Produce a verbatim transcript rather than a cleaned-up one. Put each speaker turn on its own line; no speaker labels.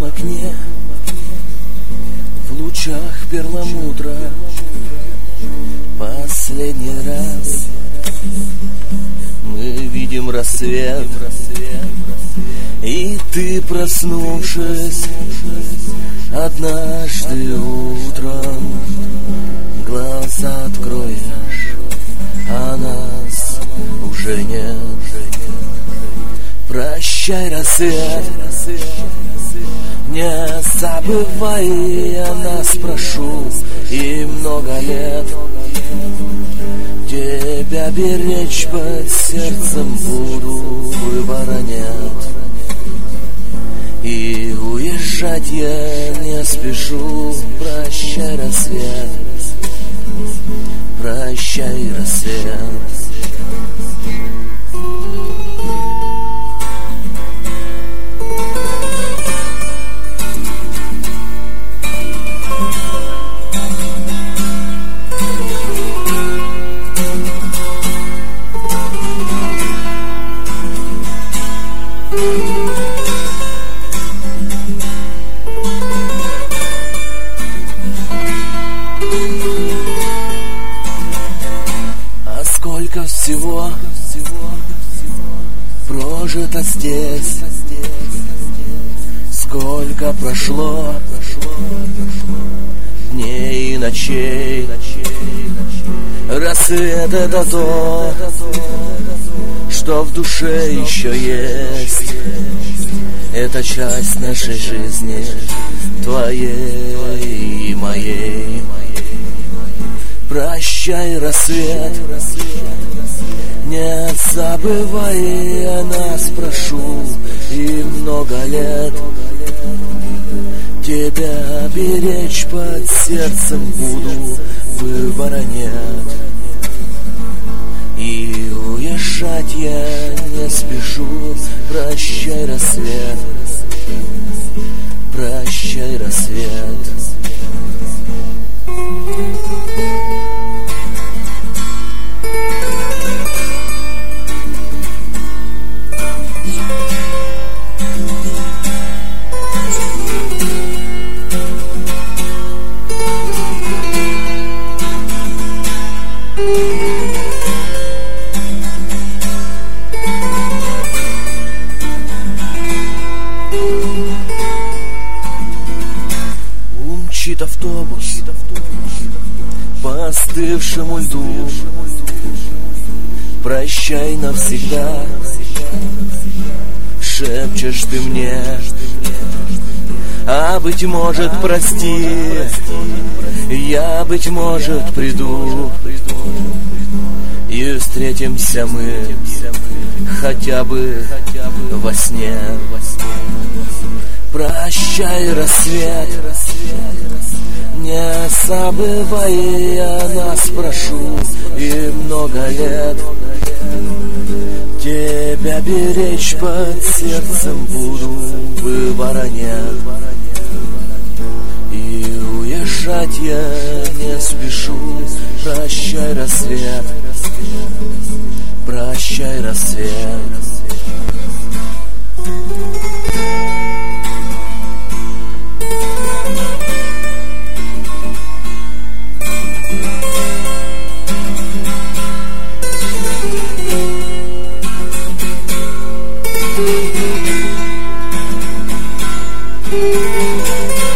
твоем окне, в лучах перламутра, последний раз мы видим рассвет. И ты, проснувшись однажды утром, глаза откроешь, а нас уже нет. Прощай, рассвет, не забывай, я нас прошу, и много лет тебя беречь под сердцем буду, выбора нет. И уезжать я не спешу. Прощай, рассвет, прощай, рассвет. А сколько всего прожито здесь, сколько прошло дней и ночей. Рассвет — это то, что в душе еще есть. Это часть нашей жизни, твоей и моей. Прощай, рассвет, не забывай, я нас прошу, и много лет тебя беречь под сердцем буду, выбора нет. И уезжать я не спешу. Прощай, рассвет, прощай, рассвет. Умчит автобус по остывшему льду. Прощай навсегда, шепчешь ты мне. А быть может, прости, я, быть может, приду, и встретимся мы хотя бы во сне. Прощай, рассвет, не забывай, я нас прошу, и много лет тебя беречь под сердцем буду, выбора нет. И уезжать я не спешу. Прощай, рассвет, прощай, рассвет.
Thank you.